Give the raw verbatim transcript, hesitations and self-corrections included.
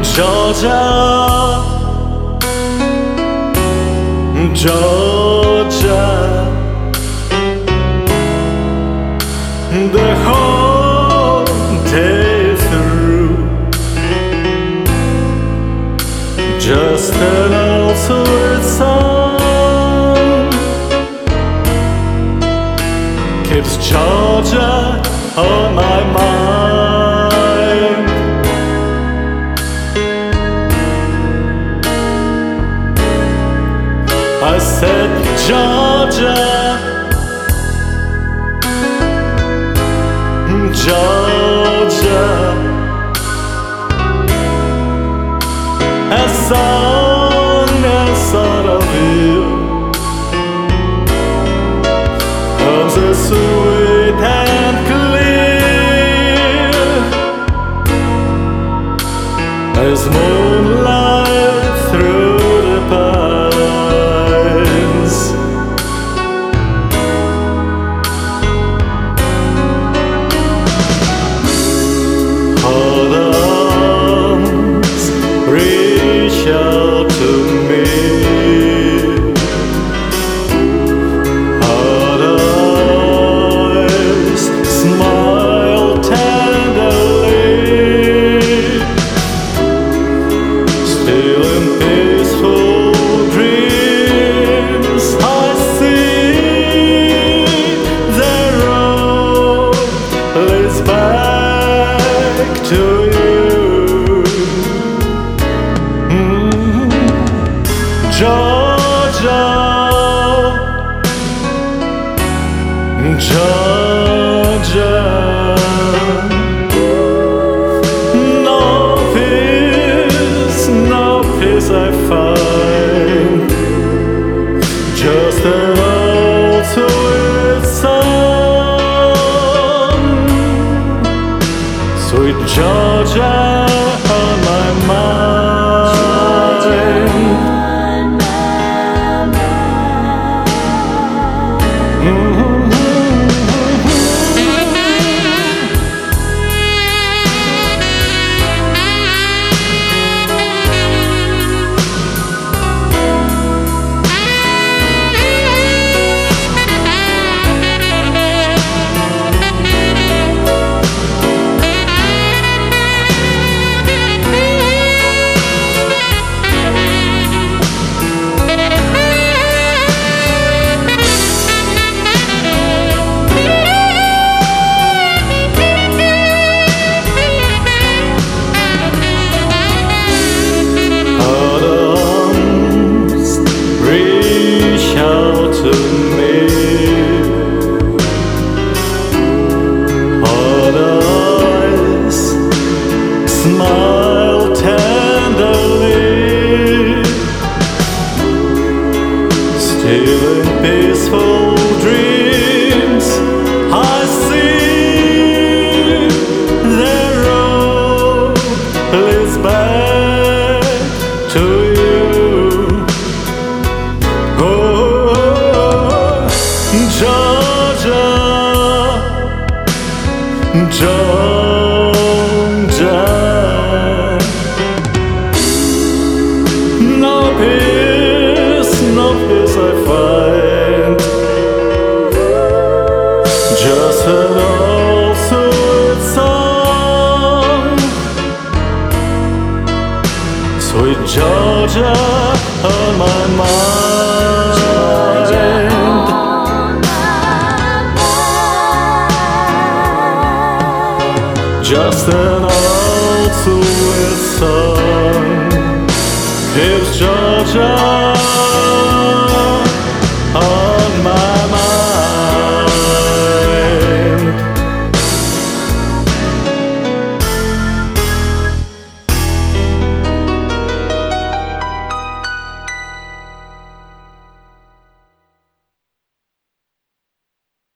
Georgia, Georgia, the whole day through, just an old sweet song keeps Georgia on my mind. I said, Georgia, Georgia, as long as thought of you comes as sweet and clear as moonlight through the pines. Hold arms, reach out to me. Hold eyes, smile tenderly. Still in peaceful dreams, I see the road leads back to you. Mm-hmm. Georgia, Georgia, no peace, no peace I find, just an old sweet song, sweet Georgia on my mind. Smile tenderly, still in peaceful dreams, I see the road leads back to you. Oh, Georgia, Georgia, no peace, no peace I find, just an old sweet song, sweet Georgia on my mind. Just an old sweet song keeps Georgia